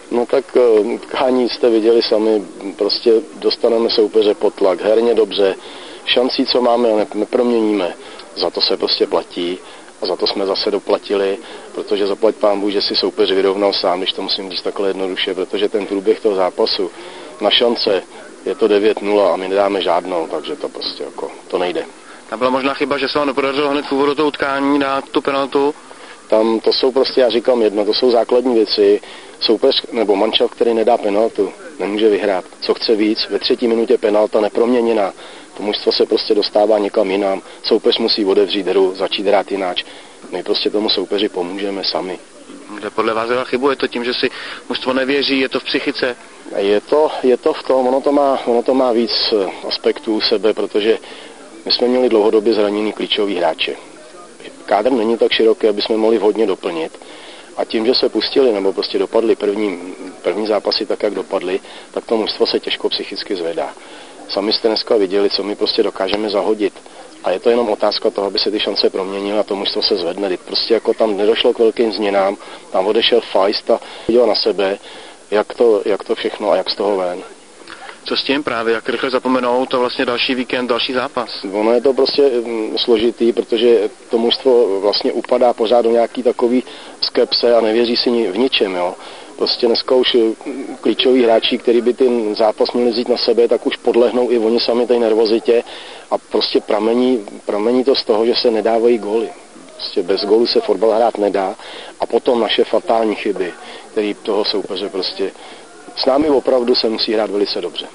No tak utkání jste viděli sami, prostě dostaneme soupeře pod tlak, herně dobře, šancí, co máme, neproměníme, za to se prostě platí a za to jsme zase doplatili, protože zaplať pán Bůh, že si soupeř vyrovnal sám, když to musím říct takhle jednoduše, protože ten průběh toho zápasu na šance je to 9-0 a my nedáme žádnou, takže to prostě jako, to nejde. Tam byla možná chyba, že se vám nepodařilo hned v úvodu toho utkání dát tu penaltu? Tam to jsou prostě, já říkám jedno, to jsou základní věci. Soupeř nebo mančav, který nedá penaltu, nemůže vyhrát. Co chce víc, ve 3. minutě penalta neproměněná. To mužstvo se prostě dostává někam jinam. Soupeř musí otevřít hru, začít hrát jináč. My prostě tomu soupeři pomůžeme sami. Kde podle vás chybu? Je to tím, že si mužstvo nevěří, je to v psychice? Je to v tom, ono to má víc aspektů sebe, protože my jsme měli dlouhodobě zraněný klíčový hráče. Kádr není tak široký, aby jsme mohli vhodně doplnit. A tím, že se pustili, nebo prostě dopadli první zápasy tak, jak dopadly, tak to mužstvo se těžko psychicky zvedá. Sami jste dneska viděli, co my prostě dokážeme zahodit. A je to jenom otázka toho, aby se ty šance proměnily a to mužstvo se zvedne. Prostě jako tam nedošlo k velkým změnám, tam odešel Feist a viděl na sebe, jak to všechno a jak z toho ven. Co s tím právě, jak rychle zapomenou, to vlastně další víkend, další zápas? Ono je to prostě složitý, protože to mužstvo vlastně upadá pořád do nějaký takový skepse a nevěří si v ničem, jo. Prostě dneska už klíčoví hráči, kteří by ten zápas měli vzít na sebe, tak už podlehnou i oni sami té nervozitě a prostě pramení to z toho, že se nedávají góly. Prostě bez gólu se fotbal hrát nedá a potom naše fatální chyby, které toho soupeře prostě s námi opravdu se musí hrát velice dobře.